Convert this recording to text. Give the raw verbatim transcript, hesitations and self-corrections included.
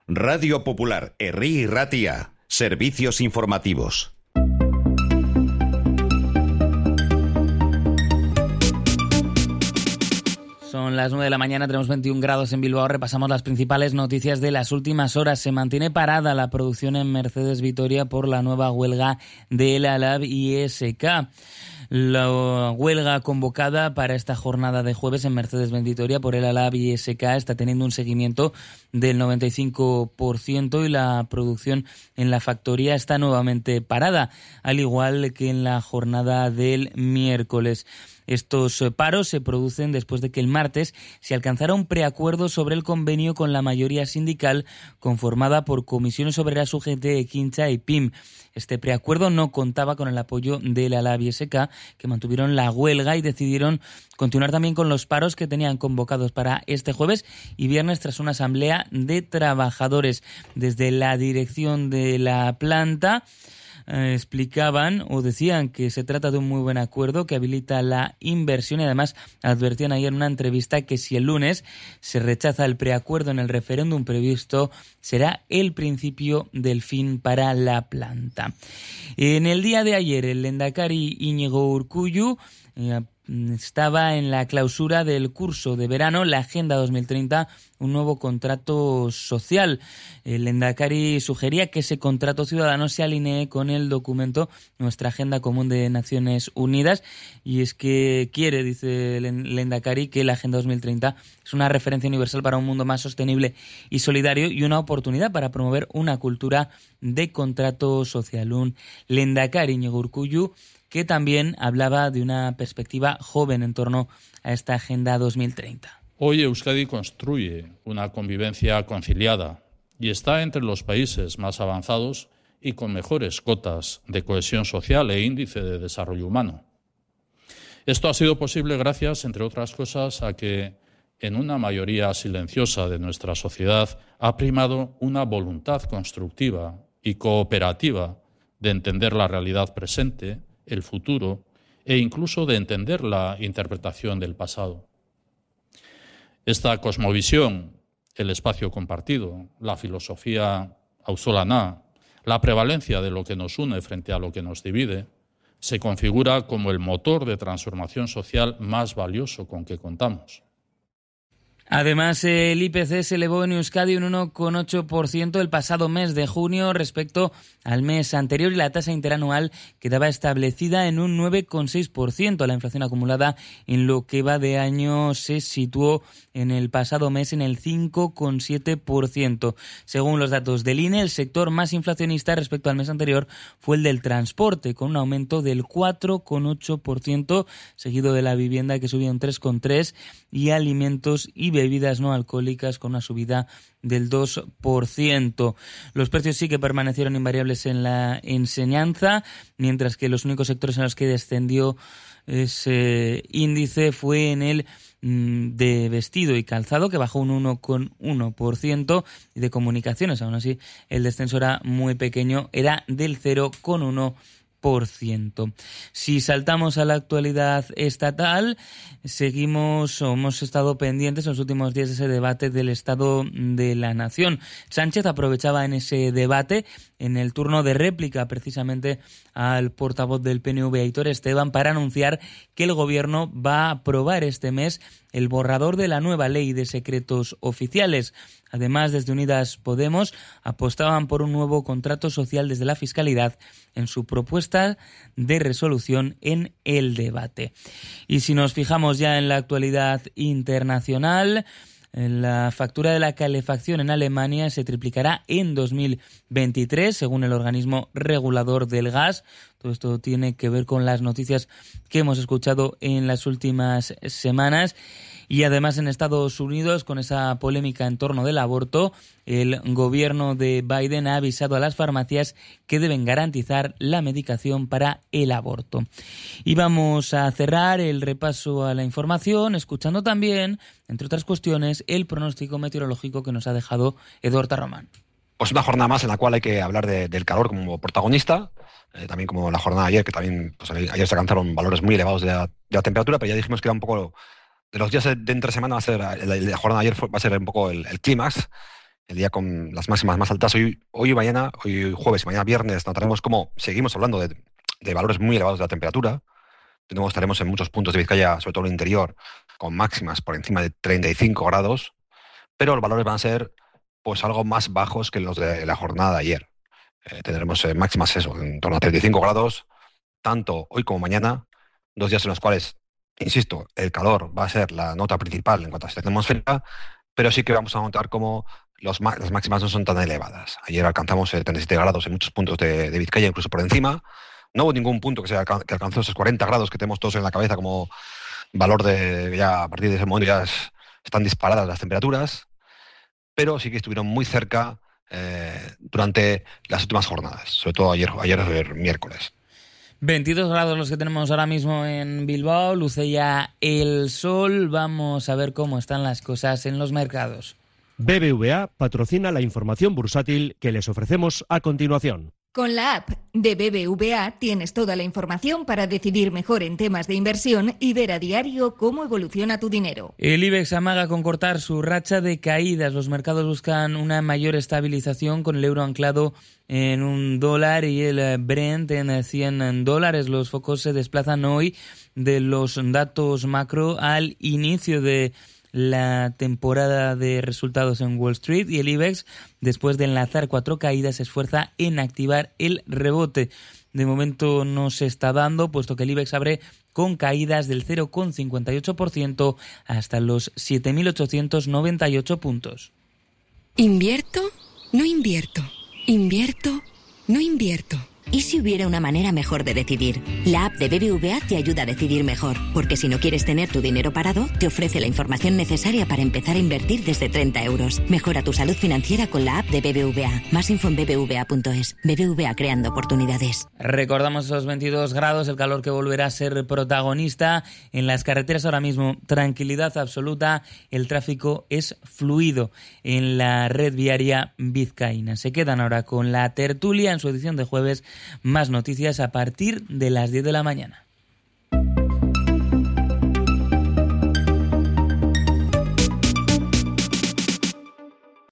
Radio Popular, Herri y Ratia, servicios informativos. Son las nueve de la mañana, tenemos veintiún grados en Bilbao. Repasamos las principales noticias de las últimas horas. Se mantiene parada la producción en Mercedes Vitoria por la nueva huelga del Alab I S K. La huelga convocada para esta jornada de jueves en Mercedes-Benz Vitoria por el Alab I S K está teniendo un seguimiento del noventa y cinco por ciento y la producción en la factoría está nuevamente parada, al igual que en la jornada del miércoles. Estos paros se producen después de que el martes se alcanzara un preacuerdo sobre el convenio con la mayoría sindical conformada por Comisiones Obreras U G T, Ekintzza y P I M. Este preacuerdo no contaba con el apoyo del Alab I S K, que mantuvieron la huelga y decidieron continuar también con los paros que tenían convocados para este jueves y viernes tras una asamblea de trabajadores. Desde la dirección de la planta Eh, explicaban o decían que se trata de un muy buen acuerdo que habilita la inversión y además advertían ayer en una entrevista que si el lunes se rechaza el preacuerdo en el referéndum previsto será el principio del fin para la planta. En el día de ayer el lehendakari Iñigo Urkullu eh, estaba en la clausura del curso de verano, la Agenda dos mil treinta, un nuevo contrato social. El lehendakari sugería que ese contrato ciudadano se alinee con el documento Nuestra Agenda Común de Naciones Unidas, y es que quiere, dice el lehendakari, que la Agenda dos mil treinta es una referencia universal para un mundo más sostenible y solidario y una oportunidad para promover una cultura de contrato social. Un lehendakari Iñigo Urkullu que también hablaba de una perspectiva joven en torno a esta Agenda dos mil treinta. Hoy Euskadi construye una convivencia conciliada y está entre los países más avanzados y con mejores cotas de cohesión social e índice de desarrollo humano. Esto ha sido posible gracias, entre otras cosas, a que en una mayoría silenciosa de nuestra sociedad ha primado una voluntad constructiva y cooperativa de entender la realidad presente, el futuro e incluso de entender la interpretación del pasado. Esta cosmovisión, el espacio compartido, la filosofía auzolana, la prevalencia de lo que nos une frente a lo que nos divide, se configura como el motor de transformación social más valioso con que contamos. Además, el I P C se elevó en Euskadi un uno coma ocho por ciento el pasado mes de junio respecto al mes anterior y la tasa interanual quedaba establecida en un nueve coma seis por ciento. La inflación acumulada en lo que va de año se situó en el pasado mes en el cinco coma siete por ciento. Según los datos del I N E, el sector más inflacionista respecto al mes anterior fue el del transporte, con un aumento del cuatro coma ocho por ciento, seguido de la vivienda que subió un tres coma tres por ciento y alimentos y bebidas no alcohólicas con una subida del dos por ciento. Los precios sí que permanecieron invariables en la enseñanza, mientras que los únicos sectores en los que descendió ese índice fue en el mm, de vestido y calzado, que bajó un uno coma uno por ciento, y de comunicaciones, aún así el descenso era muy pequeño, era del cero coma uno por ciento. Si saltamos a la actualidad estatal, seguimos o hemos estado pendientes en los últimos días de ese debate del Estado de la Nación. Sánchez aprovechaba en ese debate, en el turno de réplica precisamente al portavoz del P N V, Aitor Esteban, para anunciar que el Gobierno va a aprobar este mes el borrador de la nueva ley de secretos oficiales. Además, desde Unidas Podemos apostaban por un nuevo contrato social desde la Fiscalidad en su propuesta de resolución en el debate. Y si nos fijamos ya en la actualidad internacional, la factura de la calefacción en Alemania se triplicará en dos mil veintitrés, según el organismo regulador del gas. Todo esto tiene que ver con las noticias que hemos escuchado en las últimas semanas. Y además en Estados Unidos, con esa polémica en torno del aborto, el gobierno de Biden ha avisado a las farmacias que deben garantizar la medicación para el aborto. Y vamos a cerrar el repaso a la información escuchando también, entre otras cuestiones, el pronóstico meteorológico que nos ha dejado Eduardo Román. Pues una jornada más en la cual hay que hablar de, del calor como protagonista, eh, también como la jornada de ayer, que también pues, ayer se alcanzaron valores muy elevados de la, de la temperatura, pero ya dijimos que era un poco... De los días de entre semana va a ser, la, la jornada de ayer fue, va a ser un poco el, el clímax, el día con las máximas más altas. Hoy, hoy y mañana, hoy jueves y mañana viernes, notaremos cómo seguimos hablando de, de valores muy elevados de la temperatura. De nuevo estaremos en muchos puntos de Vizcaya, sobre todo en el interior, con máximas por encima de treinta y cinco grados, pero los valores van a ser pues algo más bajos que los de la jornada de ayer. Eh, tendremos eh, máximas eso, en torno a treinta y cinco grados, tanto hoy como mañana, dos días en los cuales, insisto, el calor va a ser la nota principal en cuanto a situación atmosférica, pero sí que vamos a notar cómo los, las máximas no son tan elevadas. Ayer alcanzamos eh, treinta y siete grados en muchos puntos de, de Vizcaya, incluso por encima. No hubo ningún punto que, se alcan que alcanzó esos cuarenta grados que tenemos todos en la cabeza como valor de, ya a partir de ese momento ya es, están disparadas las temperaturas, pero sí que estuvieron muy cerca eh, durante las últimas jornadas, sobre todo ayer, ayer, ayer miércoles. veintidós grados los que tenemos ahora mismo en Bilbao, luce ya el sol. Vamos a ver cómo están las cosas en los mercados. B B V A patrocina la información bursátil que les ofrecemos a continuación. Con la app de B B V A tienes toda la información para decidir mejor en temas de inversión y ver a diario cómo evoluciona tu dinero. El IBEX amaga con cortar su racha de caídas. Los mercados buscan una mayor estabilización con el euro anclado en un dólar y el Brent en cien dólares. Los focos se desplazan hoy de los datos macro al inicio de la temporada de resultados en Wall Street, y el IBEX, después de enlazar cuatro caídas, se esfuerza en activar el rebote. De momento no se está dando, puesto que el IBEX abre con caídas del cero coma cincuenta y ocho por ciento hasta los siete mil ochocientos noventa y ocho puntos. ¿Invierto? No invierto. ¿Invierto? No invierto. ¿Y si hubiera una manera mejor de decidir? La app de B B V A te ayuda a decidir mejor, porque si no quieres tener tu dinero parado, te ofrece la información necesaria para empezar a invertir desde treinta euros. Mejora tu salud financiera con la app de B B V A. Más info en b b v a punto es. B B V A, creando oportunidades. Recordamos esos veintidós grados, el calor que volverá a ser protagonista. En las carreteras ahora mismo tranquilidad absoluta, el tráfico es fluido en la red viaria vizcaína. Se quedan ahora con la tertulia en su edición de jueves. Más noticias a partir de las diez de la mañana.